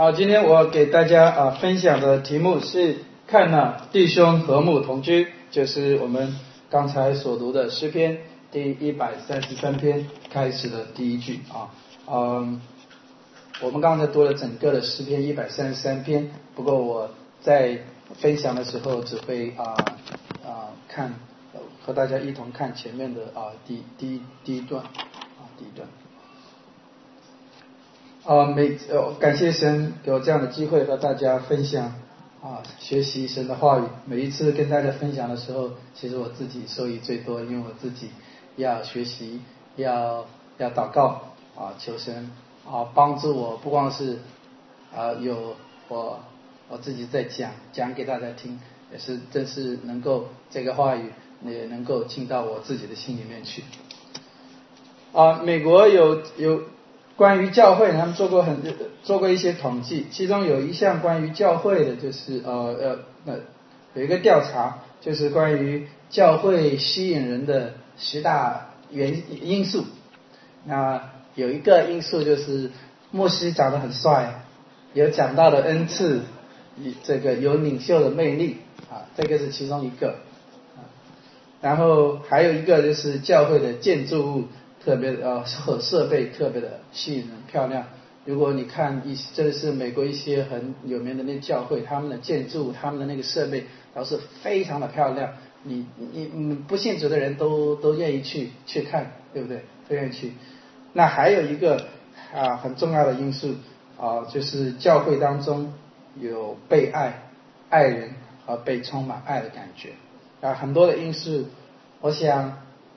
好，今天我给大家分享的题目是看了弟兄和睦同居，就是我们刚才所读的诗篇第133篇开始的第一句我们刚才读了整个的诗篇133篇，不过我在分享的时候只会看和大家一同看前面的第一段感谢神给我这样的机会和大家分享学习神的话语。每一次跟大家分享的时候，其实我自己受益最多，因为我自己要学习，要祷告求神帮助我，不光是有我自己在讲给大家听，也是真是能够这个话语也能够进到我自己的心里面去。美国有关于教会，他们做过一些统计，其中有一项关于教会的，就是有一个调查，就是关于教会吸引人的10大因素。那有一个因素就是牧师长得很帅，有讲道的恩赐，这个有领袖的魅力这个是其中一个然后还有一个就是教会的建筑物特别和设备特别的吸引人漂亮。如果你看这是美国一些很有名的那教会，他们的建筑他们的那个设备都是非常的漂亮，你不信主的人都愿意去看，对不对？都愿意去。那还有一个很重要的因素就是教会当中有被爱人和被充满爱的感觉很多的因素。我想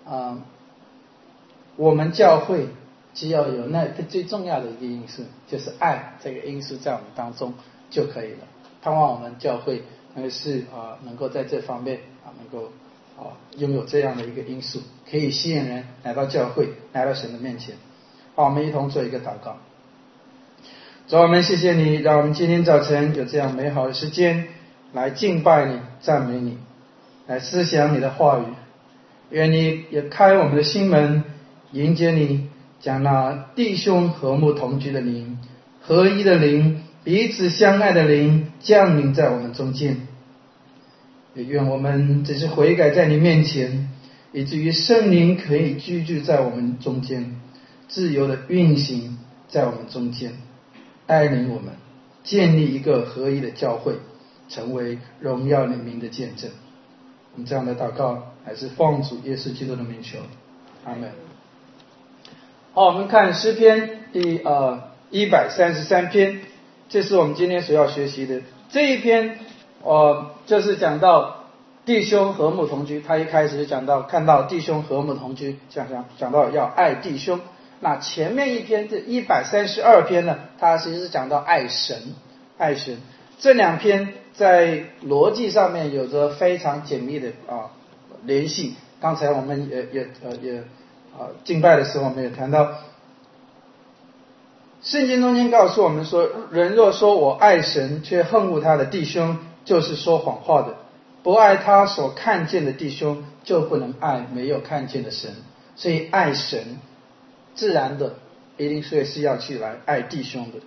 我们教会只要有那个最重要的一个因素，就是爱这个因素在我们当中就可以了。盼望我们教会能够在这方面能够拥有这样的一个因素，可以吸引人来到教会，来到神的面前。好，我们一同做一个祷告。主，我们谢谢你，让我们今天早晨有这样美好的时间来敬拜你，赞美你，来思想你的话语。愿你也开我们的心门，迎接你，将那弟兄和睦同居的灵，合一的灵，彼此相爱的灵降临在我们中间。也愿我们只是悔改在你面前，以至于圣灵可以居住在我们中间，自由的运行在我们中间，带领我们建立一个合一的教会，成为荣耀你名的见证。我们这样的祷告还是奉主耶稣基督的名求，阿们。好，我们看诗篇第133篇，这是我们今天所要学习的这一篇就是讲到弟兄和睦同居。他一开始就讲到看到弟兄和睦同居，讲到要爱弟兄。那前面一篇这132篇呢，它其实是讲到爱神。这两篇在逻辑上面有着非常紧密的联系。刚才我们也敬拜的时候我们也谈到，圣经中间告诉我们说，人若说我爱神却恨恶他的弟兄，就是说谎话的。不爱他所看见的弟兄，就不能爱没有看见的神。所以爱神自然的一定是要去来爱弟兄的。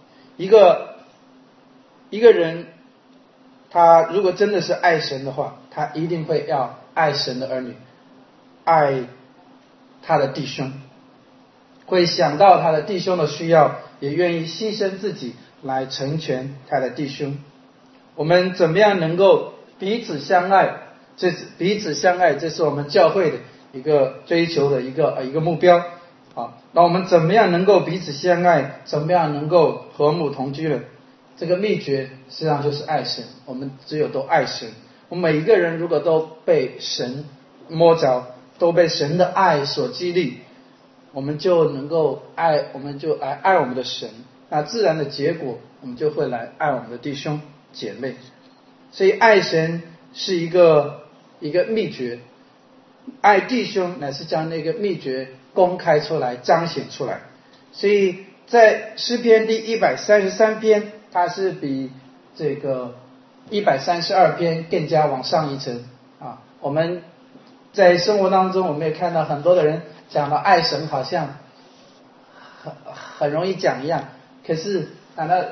一个人他如果真的是爱神的话，他一定会要爱神的儿女，爱他的弟兄，会想到他的弟兄的需要，也愿意牺牲自己来成全他的弟兄。我们怎么样能够彼此相爱？这是我们教会的一个追求的一个目标那我们怎么样能够彼此相爱？怎么样能够和睦同居呢？这个秘诀实际上就是爱神。我们只有都爱神，我们每一个人如果都被神摸着，都被神的爱所激励，我们就能够爱，我们就来爱我们的神。那自然的结果，我们就会来爱我们的弟兄姐妹。所以爱神是一个秘诀，爱弟兄乃是将那个秘诀公开出来，彰显出来。所以在诗篇第133篇，它是比这个132篇更加往上一层我们在生活当中，我们也看到很多的人讲到爱神好像很容易讲一样，可是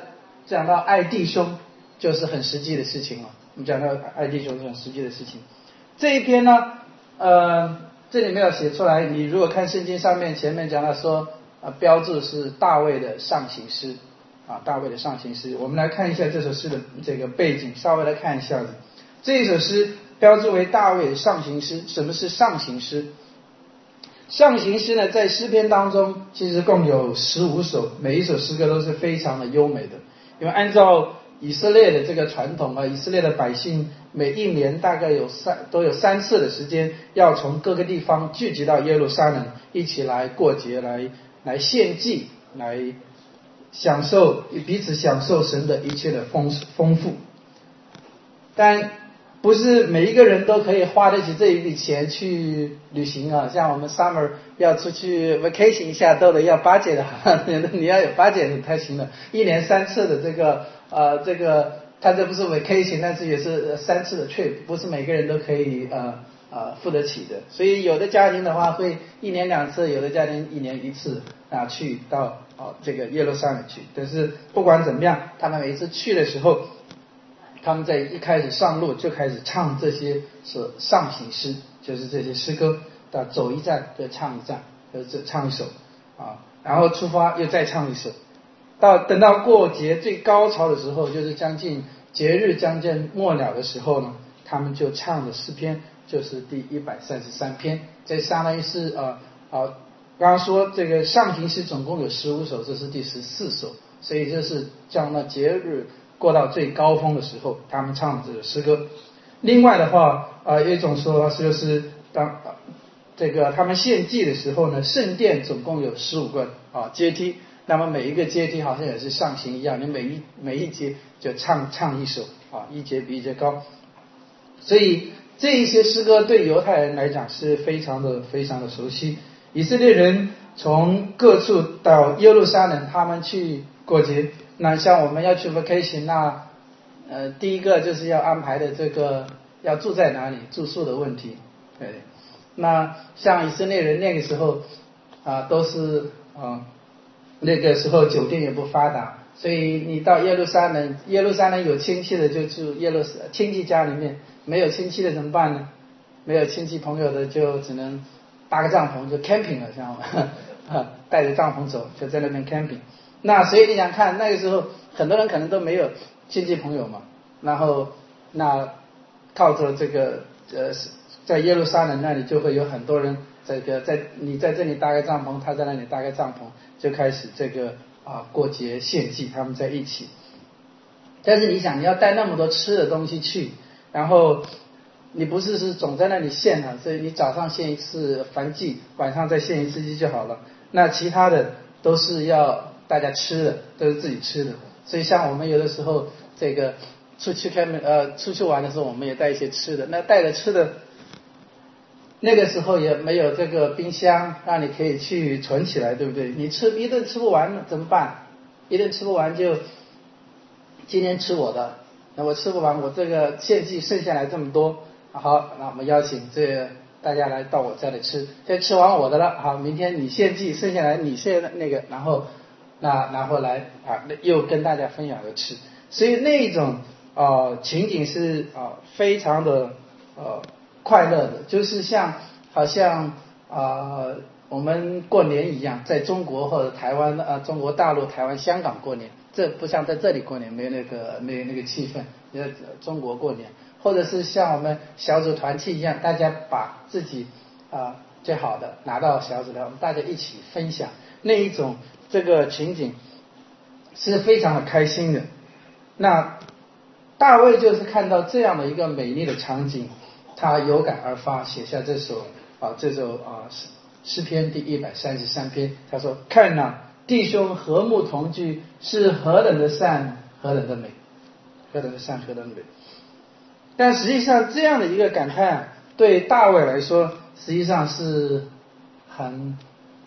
讲到爱弟兄，就是很实际的事情了。我们讲到爱弟兄是很实际的事情。这一篇呢，这里没有写出来。你如果看圣经上面前面讲到说，标注是大卫的上行诗，大卫的上行诗。我们来看一下这首诗的这个背景，稍微来看一下子。这一首诗标注为大卫的上行诗。什么是上行诗？上行诗呢，在诗篇当中其实共有15首，每一首诗歌都是非常的优美的。因为按照以色列的这个传统以色列的百姓每一年大概都有3次的时间，要从各个地方聚集到耶路撒冷，一起来过节，来献祭，来彼此享受神的一切的丰富。但不是每一个人都可以花得起这一笔钱去旅行像我们 summer 要出去 vacation 一下都得要budget的你要有budget才行的。一年3次的这个它这不是 vacation， 但是也是3次的 trip， 不是每个人都可以付得起的。所以有的家庭的话会1年2次，有的家庭1年1次去到这个耶路撒冷去。但是不管怎么样，他们每一次去的时候，他们在一开始上路就开始唱这些是上行诗，就是这些诗歌，走一站就唱一站，就唱一首然后出发又再唱一首，等到过节最高潮的时候，就是节日将近末了的时候呢，他们就唱的诗篇就是第133篇。这相当于是刚刚说这个上行诗总共有15首，这是第14首，所以就是将那节日过到最高峰的时候，他们唱这个诗歌。另外的话有一种说法就是当这个他们献祭的时候呢，圣殿总共有15个阶梯，那么每一个阶梯好像也是上行一样，你每一节就唱一首一节比一节高。所以这一些诗歌对犹太人来讲是非常的熟悉。以色列人从各处到耶路撒冷，他们去过节。那像我们要去 vacation， 第一个就是要安排的这个要住在哪里，住宿的问题。对，那像以色列人那个时候都是那个时候酒店也不发达，所以你到耶路撒冷有亲戚的就住亲戚家里面，没有亲戚的怎么办呢？没有亲戚朋友的就只能搭个帐篷就 camping 了，像带着帐篷走，就在那边 camping。那所以你想看那个时候很多人可能都没有亲戚朋友嘛，然后那靠着这个在耶路撒冷那里就会有很多人你在这里搭个帐篷，他在那里搭个帐篷，就开始这个过节献祭，他们在一起。但是你想你要带那么多吃的东西去，然后你不是总在那里献所以你早上献一次燔祭，晚上再献一次祭就好了。那其他的都是要大家吃的，都是自己吃的。所以像我们有的时候这个出去玩的时候，我们也带一些吃的。那带着吃的，那个时候也没有这个冰箱让你可以去存起来，对不对？你一顿吃不完怎么办？一顿吃不完就今天吃我的，那我吃不完，我这个献祭剩下来这么多，好，那我们邀请大家来到我这里吃，这吃完我的了，好，明天你献祭，剩下来你献那个，然后拿回来又跟大家分享着吃。所以那种情景是非常的快乐的，就是好像我们过年一样，在中国或者台湾中国大陆、台湾、香港过年，这不像在这里过年，没有那个气氛。中国过年，或者是像我们小组团契一样，大家把自己最好的拿到小组来，我们大家一起分享，那一种这个情景是非常的开心的。那大卫就是看到这样的一个美丽的场景，他有感而发，写下这首诗篇第133篇。他说：看弟兄和睦同居，是何等的善，何等的美，何等的善，何等的美。但实际上这样的一个感叹对大卫来说实际上是很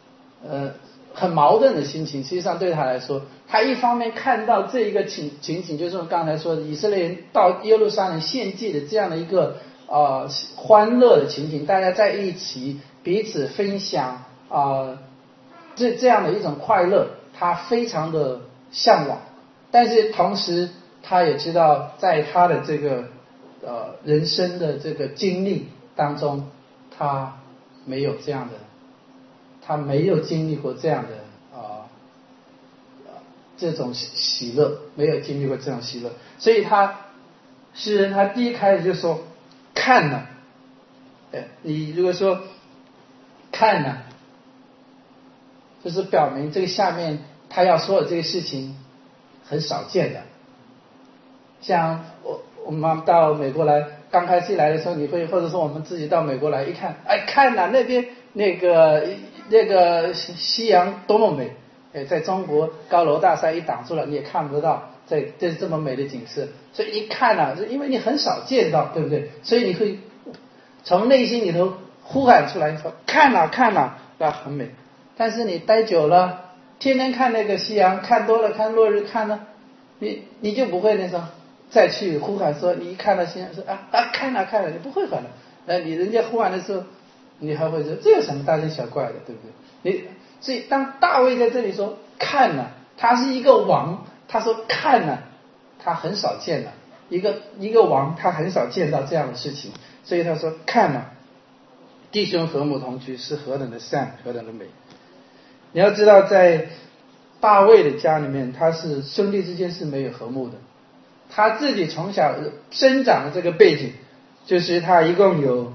矛盾的心情。实际上对他来说，他一方面看到这一个情景，就是我刚才说的以色列人到耶路撒冷献祭的这样的一个欢乐的情景，大家在一起彼此分享这样的一种快乐，他非常的向往。 但是同时他也知道，在他的这个人生的这个经历当中，他没有这样的，他没有经历过这样的这种喜乐，没有经历过这种喜乐，所以诗人他第一开始就说看了，你如果说看了，就是表明这个下面他要说的这个事情很少见的。像我们到美国来，刚开始来的时候，你会或者说我们自己到美国来一看，看了那边那个夕阳多么美，在中国高楼大厦一挡住了，你也看不到这是这么美的景色，所以一看啊，因为你很少见到，对不对？所以你会从内心里头呼喊出来说看了看了，很美。但是你待久了，天天看那个夕阳，看多了，看落日，看了，你就不会那种再去呼喊说，你一看到夕阳说看了看了，你不会喊了。你人家呼喊的时候，你还会说这有什么大惊小怪的，对不对？所以当大卫在这里说看了，他是一个王，他说看了，他很少见了，一个王他很少见到这样的事情，所以他说看了，弟兄和睦同居是何等的善，何等的美。你要知道，在大卫的家里面，他是兄弟之间是没有和睦的。他自己从小生长的这个背景，就是他一共有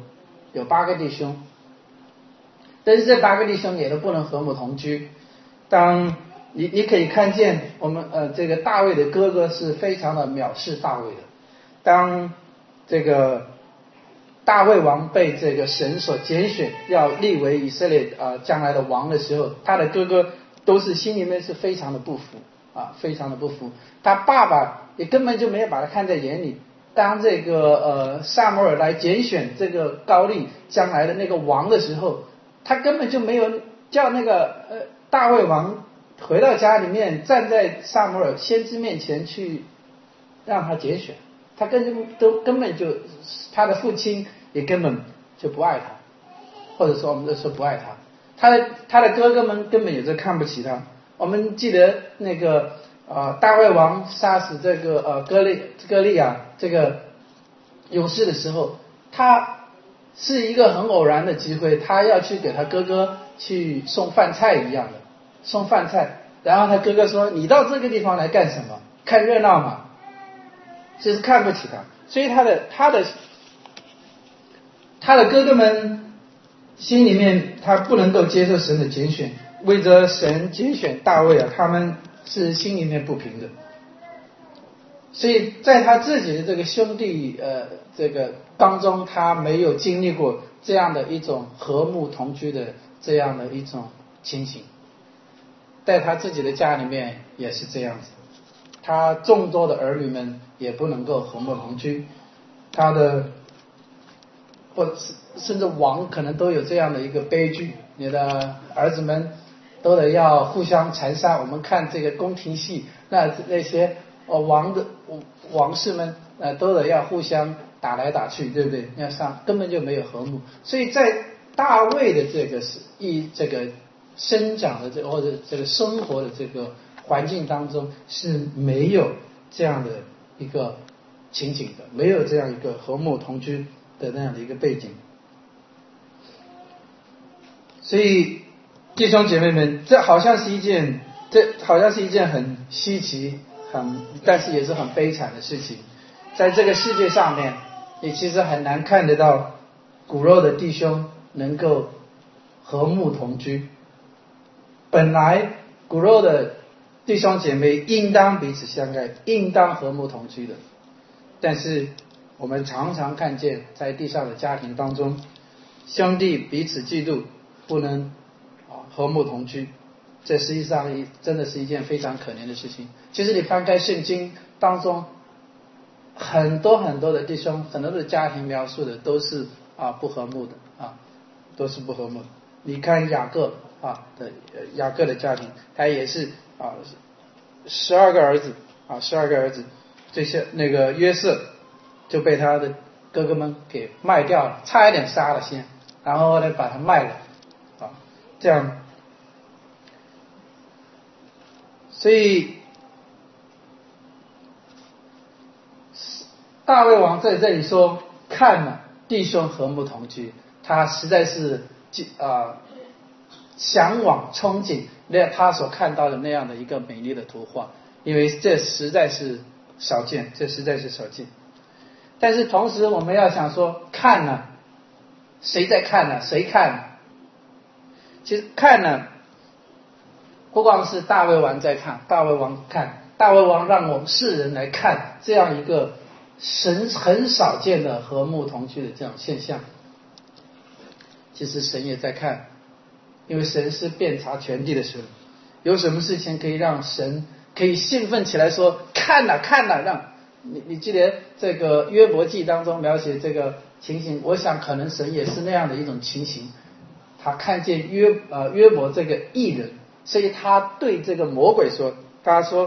8个弟兄，但是这8个弟兄也都不能和睦同居。当你可以看见我们这个大卫的哥哥是非常的藐视大卫的。当这个大卫王被这个神所拣选要立为以色列将来的王的时候，他的哥哥都是心里面是非常的不服非常的不服。他爸爸也根本就没有把他看在眼里。当这个撒母耳来拣选这个高利将来的那个王的时候，他根本就没有叫那个大卫王回到家里面，站在撒母耳先知面前去让他拣选。他根本就他的父亲也根本就不爱他，或者说我们就说不爱他。他的哥哥们根本也是看不起他。我们记得那个大卫王杀死这个歌利亚这个勇士的时候，他是一个很偶然的机会，他要去给他哥哥去送饭菜一样的送饭菜，然后他哥哥说你到这个地方来干什么？看热闹嘛，就是看不起他。所以他的哥哥们心里面他不能够接受神的拣选，为着神拣选大卫他们是心里面不平的。所以在他自己的这个兄弟这个当中，他没有经历过这样的一种和睦同居的这样的一种情形。在他自己的家里面也是这样子，他众多的儿女们也不能够和睦同居，他的或甚至王可能都有这样的一个悲剧，你的儿子们都得要互相残杀。我们看这个宫廷戏，那些王室们都得要互相打来打去，对不对？根本就没有和睦。所以在大卫的这个生长的或者这个生活的这个环境当中是没有这样的一个情景的，没有这样一个和睦同居的那样的一个背景。所以弟兄姐妹们，这好像是一件很稀奇但是也是很悲惨的事情。在这个世界上面，你其实很难看得到骨肉的弟兄能够和睦同居。本来骨肉的弟兄姐妹应当彼此相爱，应当和睦同居的，但是我们常常看见在地上的家庭当中，兄弟彼此嫉妒，不能和睦同居。这实际上真的是一件非常可怜的事情。其实你翻开圣经当中，很多的弟兄，很多的家庭描述的都是不和睦的都是不和睦的。你看雅各的家庭，他也是12个儿子这些那个约瑟就被他的哥哥们给卖掉了，差一点杀了先，然后呢把他卖了这样。所以大卫王在这里说看了弟兄和睦同居，他实在是向往憧憬那他所看到的那样的一个美丽的图画，因为这实在是少见，这实在是少见。但是同时我们要想说，看呢，谁在看呢？谁看呢？其实看呢，不光是大卫王在看，大卫王看，大卫王让我们世人来看这样一个神很少见的和睦同居的这种现象。其实神也在看，因为神是遍察全地的神，有什么事情可以让神可以兴奋起来说看哪看哪，让你记得这个约伯记当中描写这个情形，我想可能神也是那样的一种情形，他看见约伯这个义人，所以他对这个魔鬼说，他说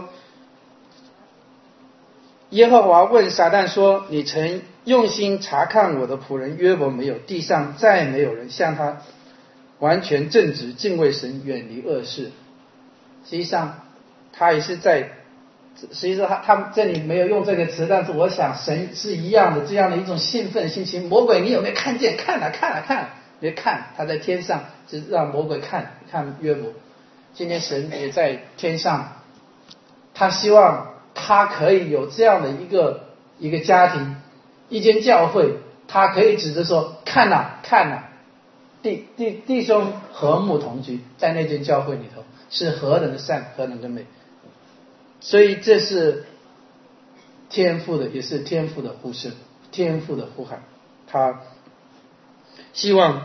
耶和华问撒旦说，你曾用心查看我的仆人约伯没有？地上再没有人像他完全正直，敬畏神，远离恶事。实际上他也是在，实际上他这里没有用这个词，但是我想神是一样的，这样的一种兴奋心情。魔鬼你有没有看见？看了看了看了，别看他在天上，只让魔鬼看约伯。今天神也在天上，他希望他可以有这样的一个家庭，一间教会，他可以指着说看哪看哪，弟兄和睦同居，在那间教会里头是何等的善，何等的美。所以这是天父的，也是天父的呼声，天父的呼喊。他希望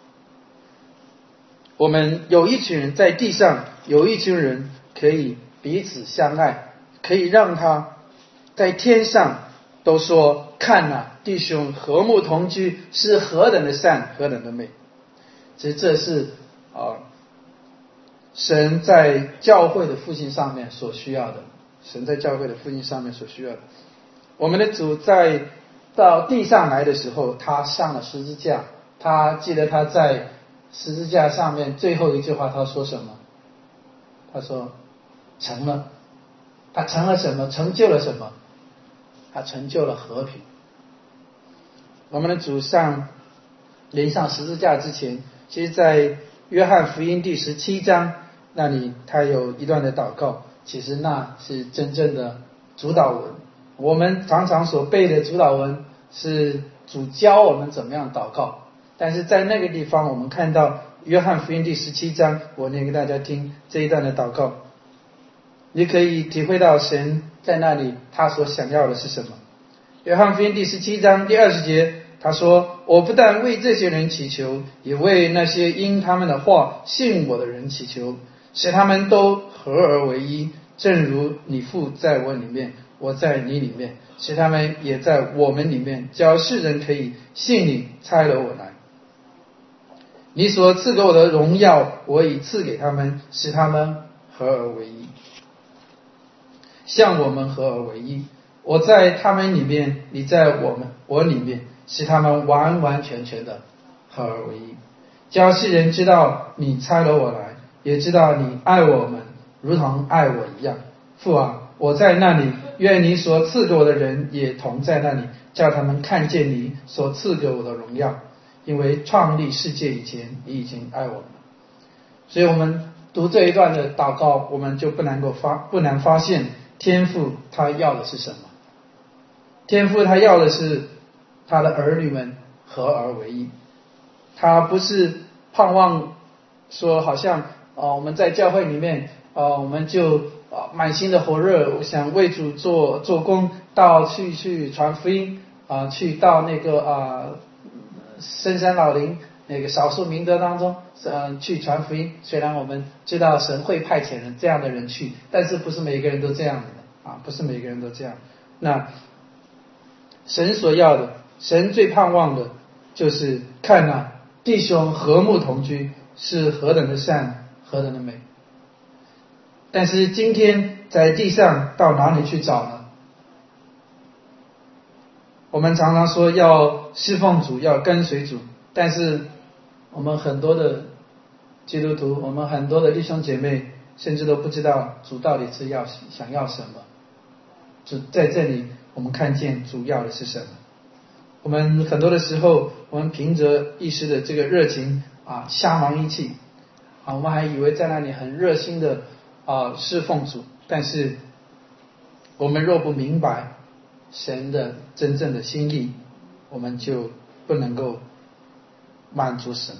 我们有一群人在地上，有一群人可以彼此相爱，可以让他在天上都说看哪，弟兄和睦同居是何等的善，何等的美。其实这是神在教会的复兴上面所需要的，神在教会的复兴上面所需要的。我们的主在到地上来的时候，他上了十字架，他记得他在十字架上面最后一句话他说什么？他说成了。他成了什么？成就了什么？他成就了和平。我们的主临上十字架之前，其实在约翰福音第17章那里他有一段的祷告，其实那是真正的主导文。我们常常所背的主导文是主教我们怎么样祷告，但是在那个地方我们看到约翰福音第17章，我念给大家听这一段的祷告，你可以体会到神在那里他所想要的是什么。约翰福音第17章第20节他说，我不但为这些人祈求，也为那些因他们的话信我的人祈求，使他们都合而为一，正如你父在我里面，我在你里面，使他们也在我们里面，叫世人可以信你差了我来。你所赐给我的荣耀，我已赐给他们，使他们合而为一，像我们合而为一。我在他们里面，你在我里面，使他们完完全全的合而为一，叫世人知道你差了我来，也知道你爱我们如同爱我一样。父啊，我在那里，愿你所赐给我的人也同在那里，叫他们看见你所赐给我的荣耀，因为创立世界以前，你已经爱我们。所以我们读这一段的祷告，我们就不难发现天父他要的是什么。天父他要的是他的儿女们合而为一，他不是盼望说好像我们在教会里面我们就满心的火热，我想为主做工，到去传福音去到那个深山老林那个少数民族当中去传福音。虽然我们知道神会派遣人这样的人去，但是不是每个人都这样的不是每个人都这样。那神所要的，神最盼望的就是看弟兄和睦同居是何等的善，何等的美。但是今天在地上到哪里去找呢？我们常常说要侍奉主，要跟随主，但是我们很多的基督徒，我们很多的弟兄姐妹甚至都不知道主到底是想要什么。主在这里我们看见主要的是什么。我们很多的时候，我们凭着一时的这个热情瞎忙一气我们还以为在那里很热心的侍奉主，但是我们若不明白神的真正的心意，我们就不能够满足神，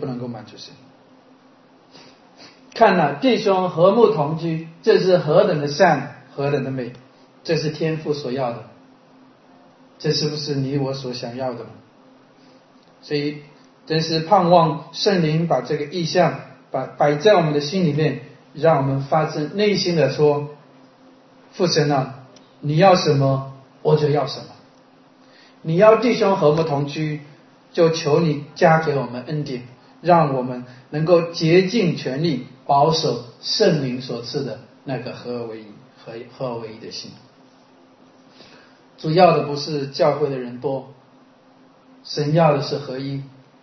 看了弟兄和睦同居，这是何等的善，何等的美，这是天父所要的，这是不是你我所想要的呢？所以真是盼望圣灵把这个意象摆在我们的心里面，让我们发自内心的说，父神啊，你要什么我就要什么，你要弟兄和睦同居，就求你加给我们恩典，让我们能够竭尽全力保守圣灵所赐的那个合而为一的心。主要的不是教会的人多，神要的是合一。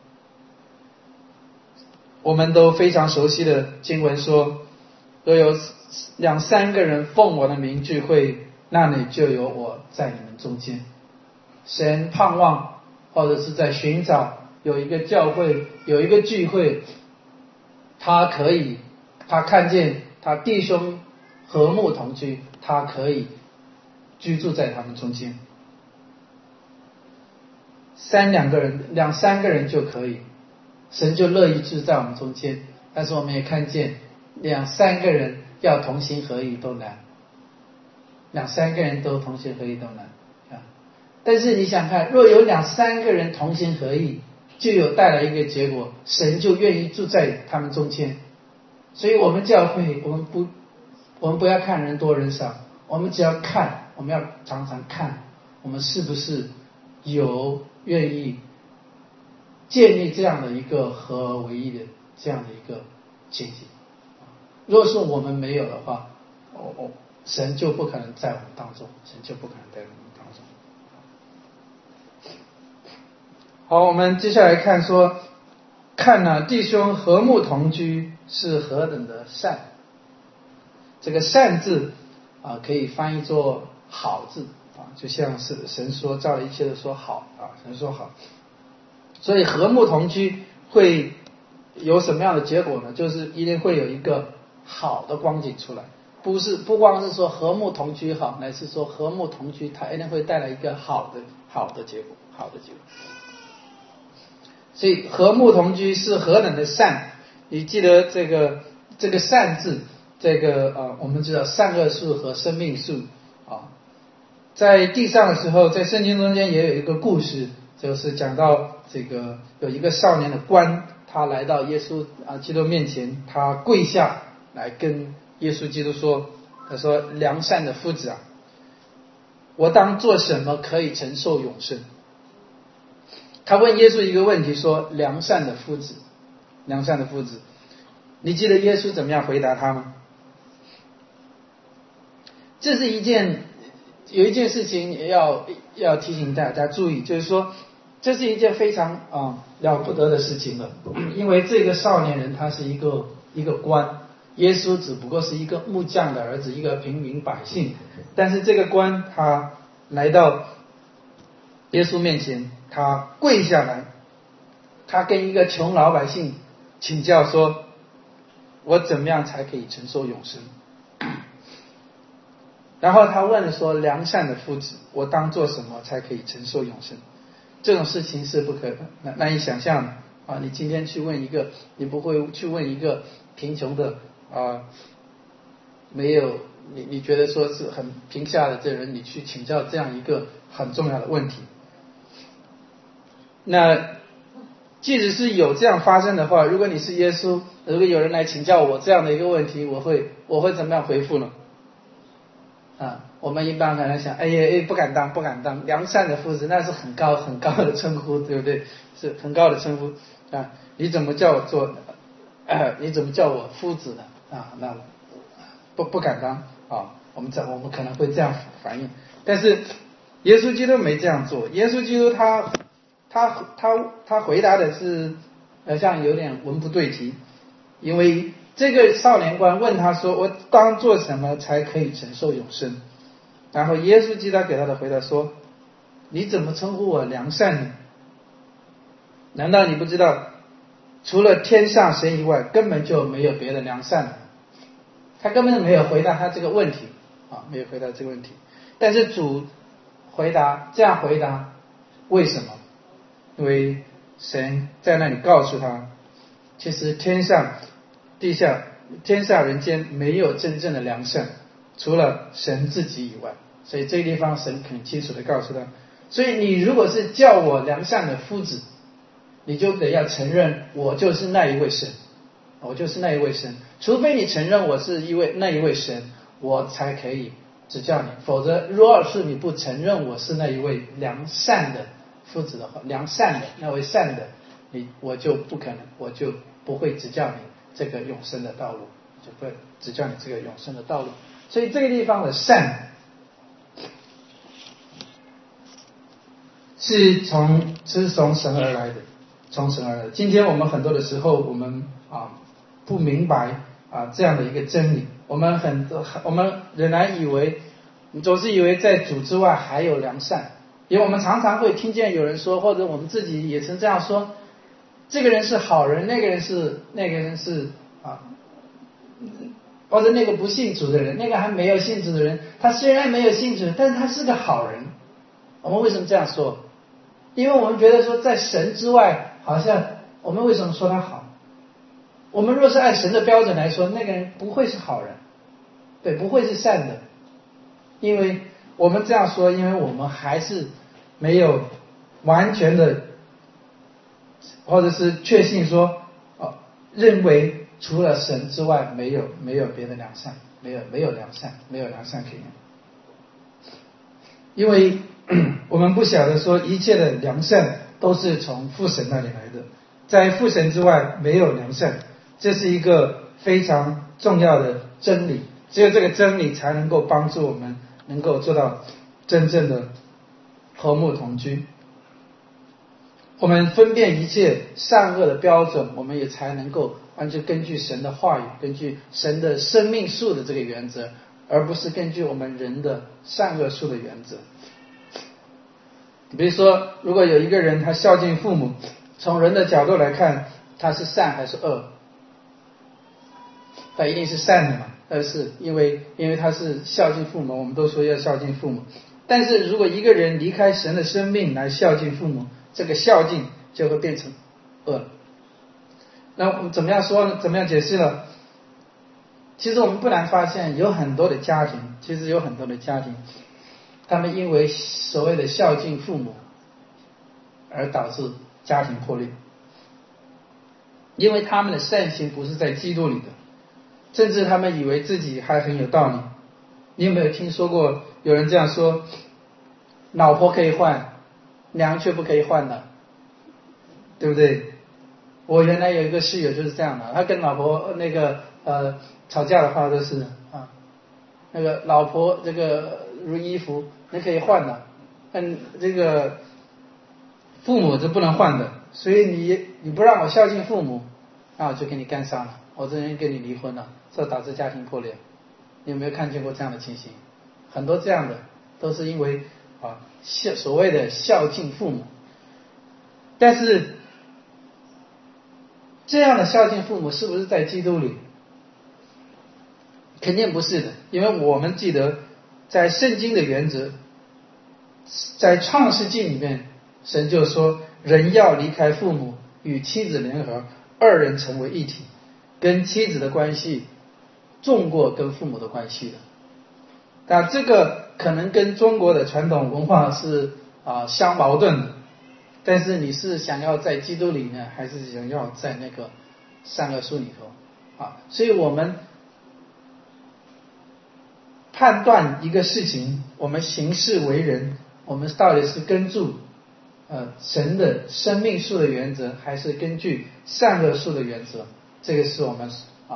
我们都非常熟悉的经文说，若有2-3个人奉我的名聚会，那里就有我在你们中间。神盼望或者是在寻找有一个教会，有一个聚会，他看见他弟兄和睦同居，他可以居住在他们中间。2-3个人就可以，神就乐意住在我们中间。但是我们也看见2-3个人要同心合意都难，2-3个人都同心合意都难但是你想看，若有2-3个人同心合意，就有带来一个结果，神就愿意住在他们中间。所以我们教会，我们不要看人多人少，我们只要看，我们要常常看，我们是不是有愿意建立这样的一个合而为一的这样的一个情形。如果说我们没有的话，神就不可能在我们当中，好，我们接下来看说，看了弟兄和睦同居是何等的善。这个善字可以翻译作好字就像是神说造了一切的说好神说好。所以和睦同居会有什么样的结果呢？就是一定会有一个好的光景出来，不光是说和睦同居好，乃是说和睦同居它一定会带来一个好的结果。所以和睦同居是何等的善。你记得这个善字，我们知道善恶树和生命树在地上的时候，在圣经中间也有一个故事，就是讲到这个有一个少年的官，他来到耶稣基督面前，他跪下来跟耶稣基督说，他说，良善的夫子我当做什么可以承受永生？他问耶稣一个问题，说良善的夫子，你记得耶稣怎么样回答他吗？这是有一件事情要提醒大家注意，就是说这是一件非常了不得的事情了。因为这个少年人他是一个官，耶稣只不过是一个木匠的儿子，一个平民百姓，但是这个官他来到耶稣面前，他跪下来，他跟一个穷老百姓请教说，我怎么样才可以承受永生？然后他问了说，良善的夫子，我当做什么才可以承受永生？这种事情是不可难以想象的你今天去问一个，你不会去问一个贫穷的没有你觉得说是很贫下的这人，你去请教这样一个很重要的问题。那即使是有这样发生的话，如果你是耶稣，如果有人来请教我这样的一个问题，我会怎么样回复呢？我们一般可能想，不敢当，良善的夫子那是很高的称呼，对不对？是很高的称呼你怎么叫我你怎么叫我夫子呢？那不敢当我们可能会这样反应。但是耶稣基督没这样做，耶稣基督他回答的是好像有点文不对题，因为这个少年官问他说，我当做什么才可以承受永生？ 然后耶稣基督给他的回答说：你怎么称呼我良善呢？难道你不知道除了天上神以外根本就没有别的良善了？他根本没有回答他这个问题没有回答这个问题。但是主这样回答，为什么？因为神在那里告诉他，其实天上地下天下人间没有真正的良善，除了神自己以外。所以这个地方神很清楚的告诉他，所以你如果是叫我良善的夫子，你就得要承认我就是那一位神，我就是那一位神。除非你承认我是那一位神，我才可以指教你。否则若是你不承认我是那一位良善的夫子的话，良善的那位善的，我就不可能，我就不会指教你这个永生的道路，就不会指教你这个永生的道路。所以这个地方的善是从神而来的，从神而来的。今天我们很多的时候，我们不明白这样的一个真理。我们仍然总是以为在主之外还有良善，因为我们常常会听见有人说，或者我们自己也曾这样说，这个人是好人，那个人是或者那个不信主的人，那个还没有信主的人，他虽然没有信主，但是他是个好人。我们为什么这样说？因为我们觉得说在神之外，好像我们为什么说他好？我们若是按神的标准来说，那个人不会是好人，对，不会是善的。因为我们这样说，因为我们还是没有完全的，或者是确信说认为除了神之外没有别的良善，没有良善，没有良善可言。因为我们不晓得说一切的良善都是从父神那里来的，在父神之外没有良善，这是一个非常重要的真理。只有这个真理才能够帮助我们能够做到真正的和睦同居。我们分辨一切善恶的标准，我们也才能够完全根据神的话语，根据神的生命树的这个原则，而不是根据我们人的善恶树的原则。比如说，如果有一个人他孝敬父母，从人的角度来看，他是善还是恶？他一定是善的嘛，但是因为他是孝敬父母，我们都说要孝敬父母。但是如果一个人离开神的生命来孝敬父母，这个孝敬就会变成恶了。那我们怎么样说呢？怎么样解释呢？其实我们不难发现，有很多的家庭，他们因为所谓的孝敬父母而导致家庭破裂，因为他们的善行不是在基督里的，甚至他们以为自己还很有道理。你有没有听说过有人这样说，老婆可以换，娘却不可以换的，对不对？我原来有一个室友就是这样的，他跟老婆吵架的话都是那个老婆这个如衣服那可以换的，但这个父母是不能换的，所以你不让我孝敬父母，那我就给你干上了，我这人跟你离婚了，这导致家庭破裂。你有没有看见过这样的情形？很多这样的都是因为所谓的孝敬父母。但是这样的孝敬父母是不是在基督里？肯定不是的，因为我们记得在圣经的原则，在创世纪里面，神就说人要离开父母，与妻子联合，二人成为一体，跟妻子的关系重过跟父母的关系的。那这个可能跟中国的传统文化是相矛盾的，但是你是想要在基督里呢，还是想要在那个善恶树里头所以我们判断一个事情，我们行事为人，我们到底是根据神的生命树的原则，还是根据善恶树的原则？这个是我们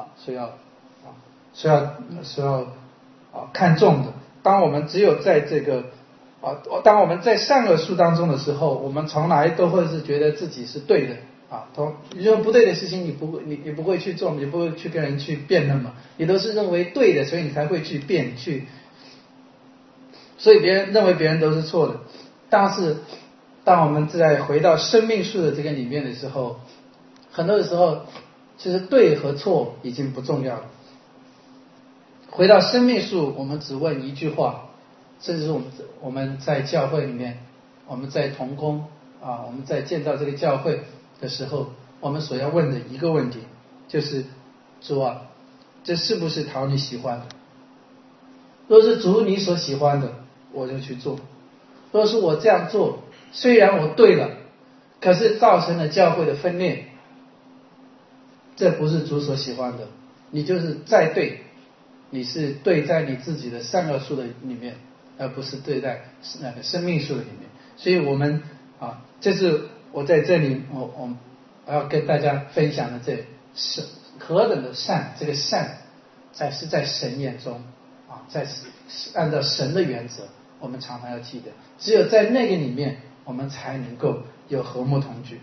需要看重的。当我们只有在这个当我们在善恶树当中的时候，我们从来都会是觉得自己是对的你认为不对的事情，你不会去做，你不会去跟人去辩论嘛，你都是认为对的，所以你才会去辩， 所以别人认为别人都是错的。但是当我们在回到生命树的这个里面的时候，很多的时候其实对和错已经不重要了。回到生命树，我们只问一句话，甚至是我们在教会里面，我们在同工我们在建造这个教会的时候，我们所要问的一个问题就是主啊，这是不是讨你喜欢的？若是主你所喜欢的，我就去做。若是我这样做，虽然我对了，可是造成了教会的分裂，这不是主所喜欢的。你就是再对，你是对在你自己的善恶树的里面，而不是对在那个生命树的里面。所以我们这是我在这里我要跟大家分享的，这是何等的善，这个善是在神眼中在按照神的原则，我们常常要记得，只有在那个里面，我们才能够有和睦同居，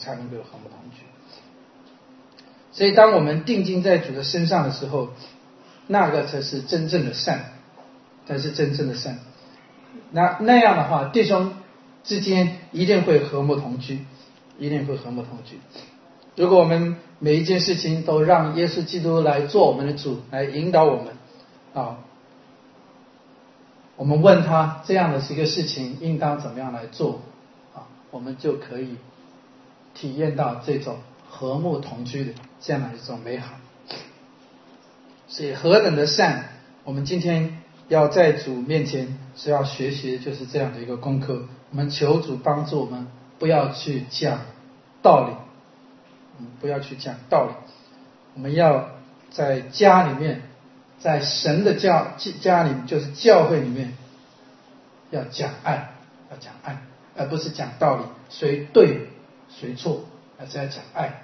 所以当我们定睛在主的身上的时候，那个才是真正的善，那样的话，弟兄之间一定会和睦同居。如果我们每一件事情都让耶稣基督来做我们的主，来引导我们我们问他这样的一个事情应当怎么样来做我们就可以体验到这种和睦同居的这样的一种美好。所以何等的善，我们今天要在主面前是要学习的就是这样的一个功课。我们求主帮助我们，不要去讲道理，我们要在家里面，在神的家里，就是教会里面，要讲爱，而不是讲道理，谁对谁错，而是要讲爱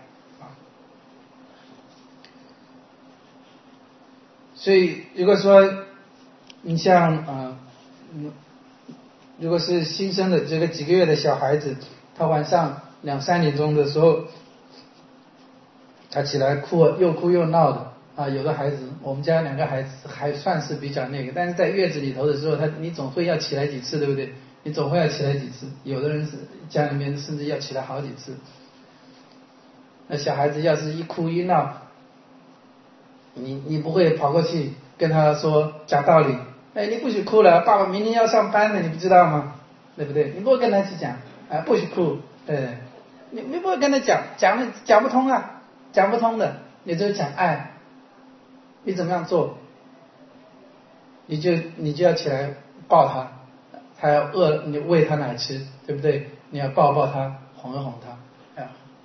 所以如果说你像如果是新生的这个几个月的小孩子，他晚上2-3点钟的时候，他起来又哭又闹的有的孩子，我们家2个孩子还算是比较那个，但是在月子里头的时候，你总会要起来几次，对不对？你总会要起来几次，有的人是家里面甚至要起来好几次。那小孩子要是一哭一闹，你不会跑过去跟他说讲道理，你不许哭了，爸爸明天要上班的，你不知道吗？对不对？你不会跟他去讲不许哭，对，你不会跟他讲不通讲不通的，你就讲爱，你怎么样做，你就要起来抱他，他要饿你喂他奶吃，对不对？你要抱抱他，哄一哄他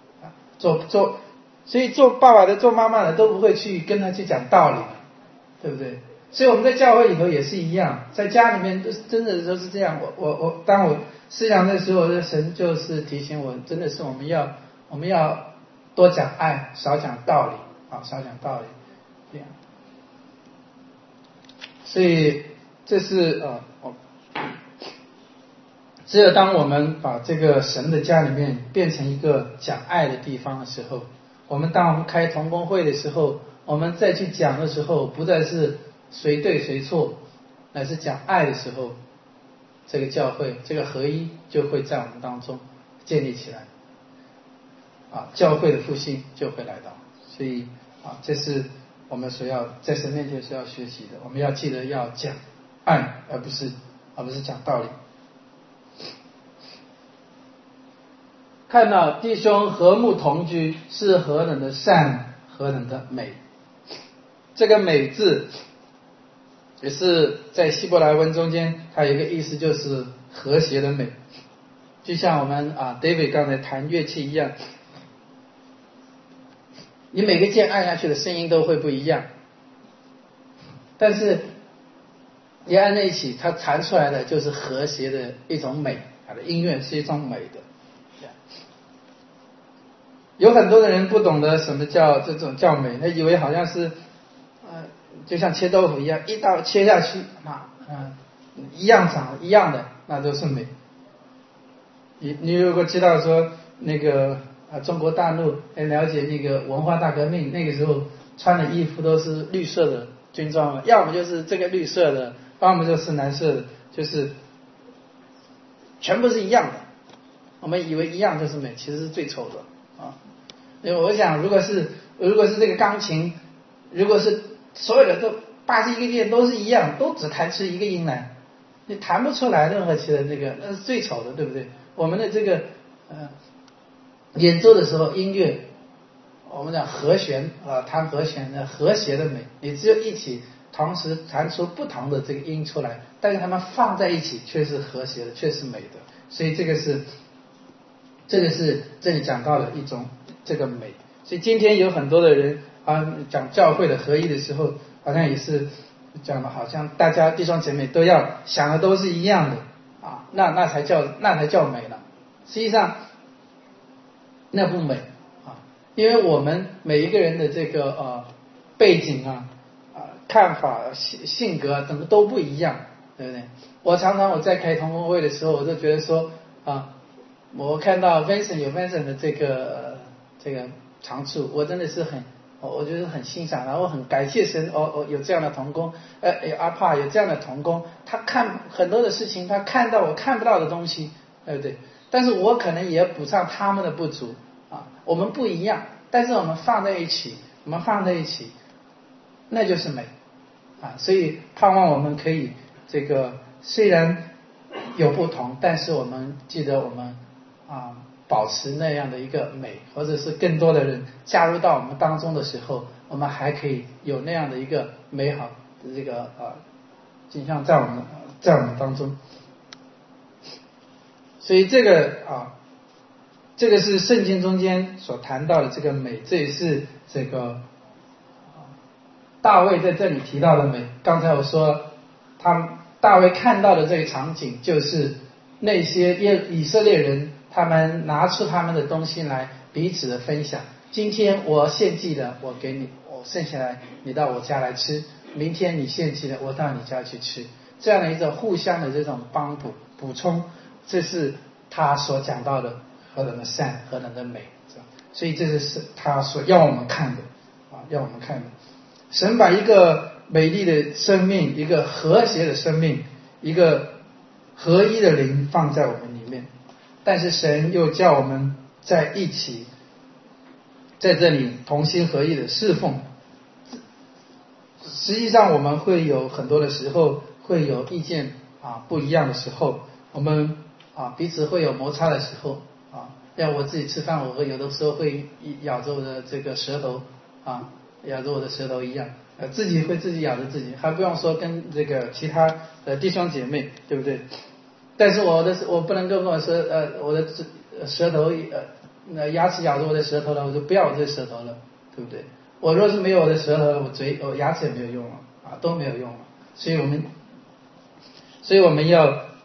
所以做爸爸的做妈妈的都不会去跟他去讲道理，对不对？所以我们在教会里头也是一样，在家里面真的都是这样。当我思想的时候，神就是提醒我，真的是我们要多讲爱，少讲道理这样。所以这是只有当我们把这个神的家里面变成一个讲爱的地方的时候，当我们开同工会的时候，我们再去讲的时候，不再是谁对谁错，乃是讲爱的时候，这个教会这个合一就会在我们当中建立起来教会的复兴就会来到。所以这是我们所要在神面前所要学习的，我们要记得要讲爱，而不是讲道理。看到弟兄和睦同居是何等的善，何等的美。这个美字也是在希伯来文中间，它有一个意思，就是和谐的美。就像我们David 刚才弹乐器一样，你每个键按下去的声音都会不一样，但是你按在一起，它弹出来的就是和谐的一种美，它的音乐是一种美的。有很多的人不懂得什么叫这种叫美，他以为好像是就像切豆腐一样，一刀切下去一样长一样的，那都是美。你如果知道说那个中国大陆了解那个文化大革命，那个时候穿的衣服都是绿色的军装，要么就是这个绿色的，要么就是蓝色的， 就是全部是一样的。我们以为一样就是美，其实是最丑的啊。因为我想，如果是这个钢琴，如果是所有的都81个键都是一样，都只弹出一个音来，你弹不出来任何其他那个，那是最丑的，对不对？我们的这个演奏的时候，音乐我们讲和弦弹和弦的和谐的美，你只有一起同时弹出不同的这个音出来，但是它们放在一起却是和谐的，却是美的。所以这个是这里讲到了一种这个美。所以今天有很多的人讲教会的合一的时候，好像也是讲的好像大家弟兄姐妹都要想的都是一样的啊，那才叫美了。实际上那不美啊，因为我们每一个人的这个背景看法性格等等都不一样，对不对？我常常在开同工会的时候，我就觉得说我看到 Vincent 有 Vincent 的这个长处，我真的是我觉得很欣赏，然后很感谢神有这样的同工，有阿帕有这样的同工，他看很多的事情，他看到我看不到的东西，对不对？但是我可能也补上他们的不足我们不一样，但是我们放在一起，那就是美所以盼望我们可以这个虽然有不同，但是我们记得我们保持那样的一个美，或者是更多的人加入到我们当中的时候，我们还可以有那样的一个美好的这个景象在我们当中。所以这个是圣经中间所谈到的这个美，这也是这个大卫在这里提到的美。刚才我说大卫看到的这个场景，就是那些以色列人他们拿出他们的东西来彼此的分享。今天我献祭的我给你，我剩下来你到我家来吃，明天你献祭的我到你家去吃，这样的一种互相的这种帮补充，这是他所讲到的何等的善，何等的美。所以这是他所要我们看的要我们看的。神把一个美丽的生命，一个和谐的生命，一个合一的灵放在我们里面，但是神又叫我们在一起，在这里同心合意的侍奉。实际上我们会有很多的时候会有意见不一样的时候，我们彼此会有摩擦的时候像我自己吃饭，我会有的时候会咬着我的这个舌头咬着我的舌头一样，自己会自己咬着自己，还不用说跟这个其他弟兄姐妹，对不对？但是我不能够跟我说我的舌头牙齿咬着我的舌头了，我就不要我这舌头了，对不对？我若是没有我的舌头，我牙齿也没有用了都没有用了。所以我们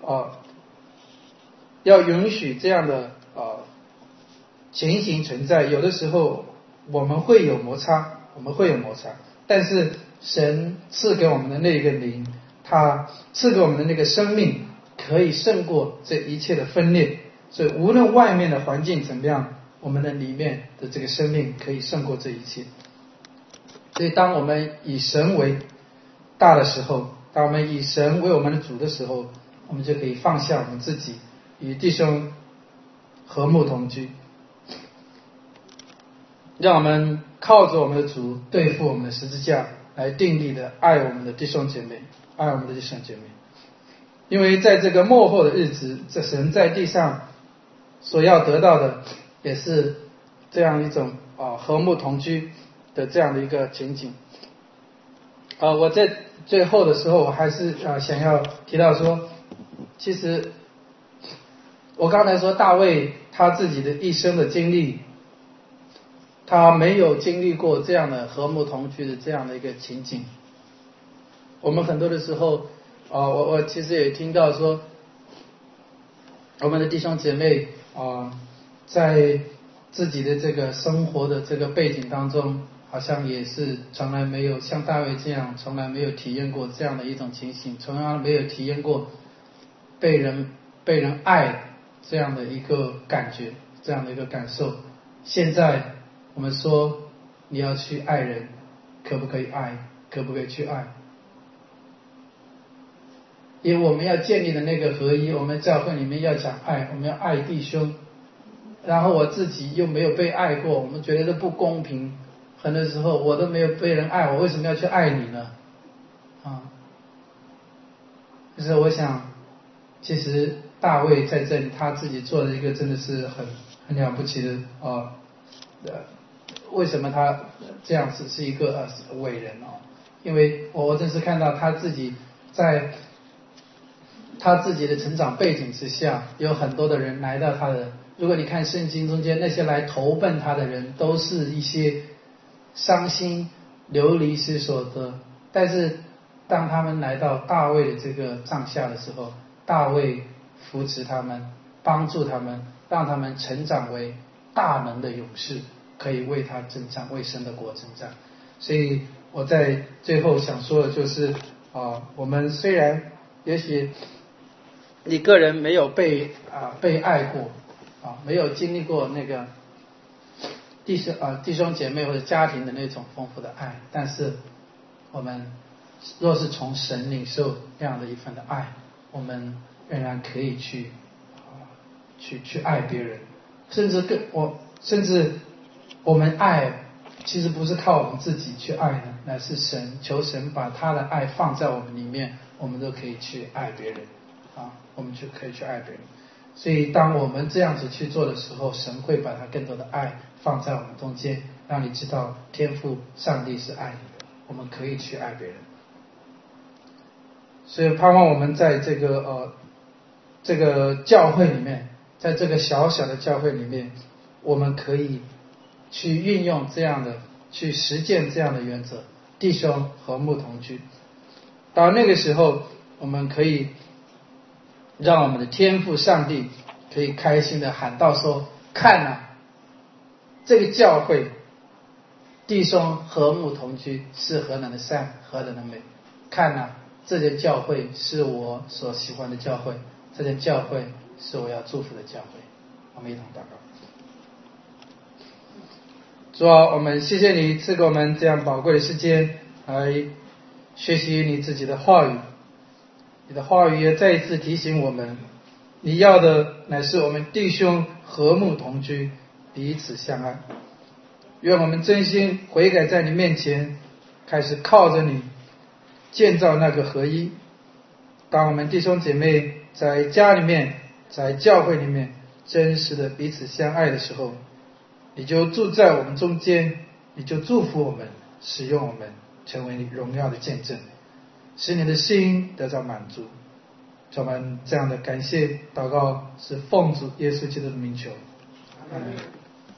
要允许这样的情形存在。有的时候我们会有摩擦，但是神赐给我们的那个灵，他赐给我们的那个生命，可以胜过这一切的分裂。所以无论外面的环境怎么样，我们的里面的这个生命可以胜过这一切。所以当我们以神为大的时候，当我们以神为我们的主的时候，我们就可以放下我们自己，与弟兄和睦同居，让我们靠着我们的主对付我们的十字架，来定力的爱我们的弟兄姐妹。因为在这个末后的日子，这神在地上所要得到的也是这样一种和睦同居的这样的一个情景。我在最后的时候，我还是想要提到说，其实我刚才说大卫他自己的一生的经历，他没有经历过这样的和睦同居的这样的一个情景。我们很多的时候我其实也听到说，我们的弟兄姐妹在自己的这个生活的这个背景当中，好像也是从来没有像大卫这样，从来没有体验过这样的一种情形，从来没有体验过被人爱这样的一个感觉，这样的一个感受。现在我们说你要去爱人，可不可以爱？可不可以去爱？ 因为我们要建立的那个合一，我们教会里面要讲爱，我们要爱弟兄，然后我自己又没有被爱过，我们觉得这不公平，很多时候我都没有被人爱，我为什么要去爱你呢？就是我想其实大卫在这里他自己做的一个真的是很了不起的为什么他这样子是一个伟人因为我真是看到他自己在他自己的成长背景之下，有很多的人来到他的，如果你看圣经中间那些来投奔他的人，都是一些伤心流离失所的，但是当他们来到大卫的这个帐下的时候，大卫扶持他们，帮助他们，让他们成长为大能的勇士，可以为他征战，为神的国征战。所以我在最后想说的就是我们虽然也许你个人没有被爱过没有经历过那个弟兄姐妹或者家庭的那种丰富的爱，但是我们若是从神领受这样的一份的爱，我们仍然可以去爱别人，甚至我们爱其实不是靠我们自己去爱的，乃是神，求神把他的爱放在我们里面，我们都可以去爱别人我们就可以去爱别人。所以当我们这样子去做的时候，神会把他更多的爱放在我们中间，让你知道天父上帝是爱你的，我们可以去爱别人。所以盼望我们在这个教会里面，在这个小小的教会里面，我们可以去运用这样的，去实践这样的原则，弟兄和睦同居。到那个时候，我们可以让我们的天父上帝可以开心的喊道说，看这个教会弟兄和睦同居是何等的善，何等的美，看这间教会是我所喜欢的教会，这间教会是我要祝福的教会。我们一同祷告。主我们谢谢你赐给我们这样宝贵的时间来学习你自己的话语，你的话语也再一次提醒我们，你要的乃是我们弟兄和睦同居，彼此相爱。愿我们真心悔改在你面前，开始靠着你建造那个合一。当我们弟兄姐妹在家里面，在教会里面真实的彼此相爱的时候，你就住在我们中间，你就祝福我们，使用我们成为你荣耀的见证，使你的心得到满足。我们这样的感谢祷告是奉主耶稣基督的名求，阿们。